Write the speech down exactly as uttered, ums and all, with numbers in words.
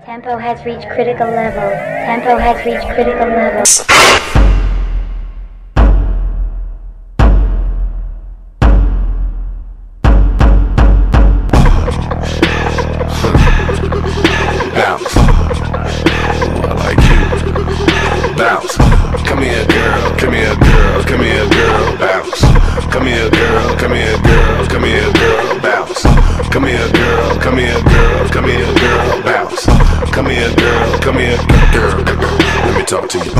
Tempo has reached critical level. Tempo has reached critical level. Bounce. Ooh, I like you. Bounce. Come here, girl. Come here, girl. Come here, girl. Bounce. Come here, girl. Come here, girl. Come here, girl. Bounce. Come here, girl. Come here, girl. Come here, girl. Bounce. Come here, girl. Come here, girl. Let me talk to you.